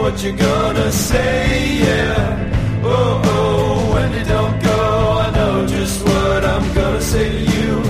what you're gonna say, yeah. Oh, oh, when you don't go, I know just what I'm gonna say to you.